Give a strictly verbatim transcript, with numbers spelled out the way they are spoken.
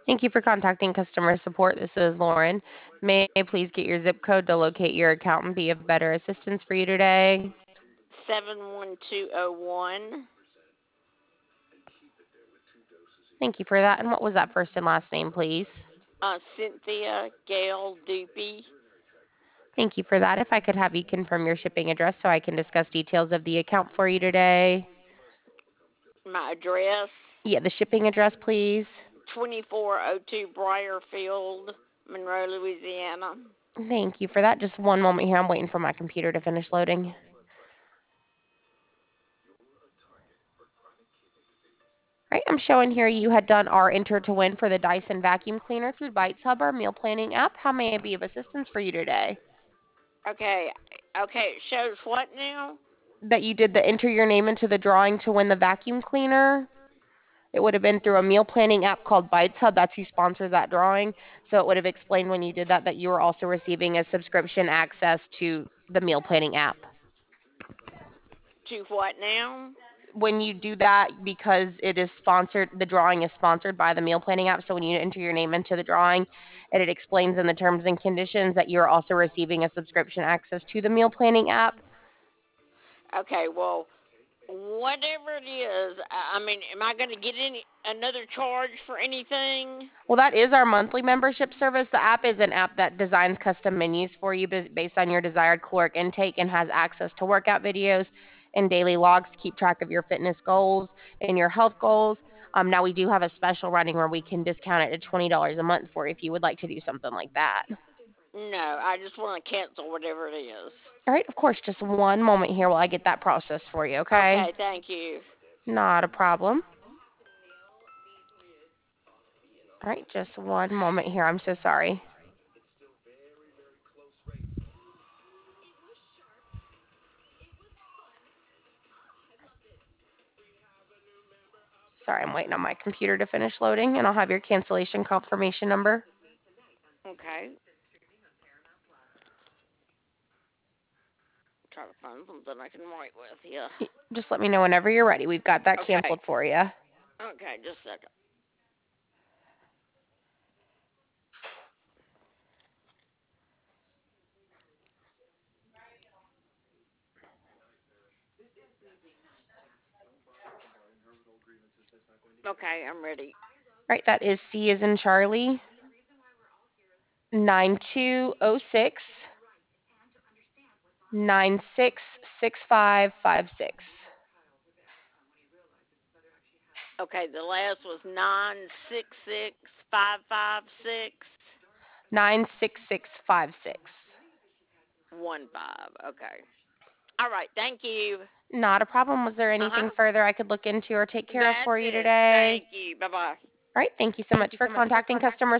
Thank you for contacting customer support. This is Lauren. May I please get your zip code to locate your account and be of better assistance for you today? seven one two oh one. Thank you for that. And what was that first and last name, please? Uh, Cynthia Gail Doopy. Thank you for that. If I could have you confirm your shipping address so I can discuss details of the account for you today. My address Yeah, the shipping address, please. twenty-four oh two Briarfield, Monroe, Louisiana. Thank you for that. Just one moment here. I'm waiting for my computer to finish loading. Right, I'm showing here you had done our enter to win for the Dyson vacuum cleaner through Bites Hub, our meal planning app. How may I be of assistance for you today? Okay, okay, it shows what now? That you did the enter your name into the drawing to win the vacuum cleaner. It would have been through a meal planning app called Bites Hub. That's who sponsors that drawing. So it would have explained when you did that that you were also receiving a subscription access to the meal planning app. To what now? When you do that, because it is sponsored, the drawing is sponsored by the meal planning app. So when you enter your name into the drawing, and it explains in the terms and conditions that you're also receiving a subscription access to the meal planning app. Okay, well, whatever it is, I mean, am I going to get any another charge for anything? Well, that is our monthly membership service. The app is an app that designs custom menus for you based on your desired caloric intake and has access to workout videos and daily logs to keep track of your fitness goals and your health goals. Um, now, we do have a special running where we can discount it to twenty dollars a month for you if you would like to do something like that. No, I just want to cancel whatever it is. All right, of course, just one moment here while I get that process for you, okay? Okay, thank you. Not a problem. All right, just one moment here. I'm so sorry. Sorry, I'm waiting on my computer to finish loading, and I'll have your cancellation confirmation number. Okay. Try to find something I can write with here. Just let me know whenever you're ready. We've got that Okay. canceled for you. Okay, just a second. Okay, I'm ready. Right, that is C as in Charlie, nine two oh six, nine six six five five six. Okay, the last was nine six six five five six nine six six five six. one five. Okay. All right, thank you. Not a problem. Was there Uh anything huh. further I could look into or take care of That's for you it. today? Thank you. Bye bye. All right, thank you so much for contacting customer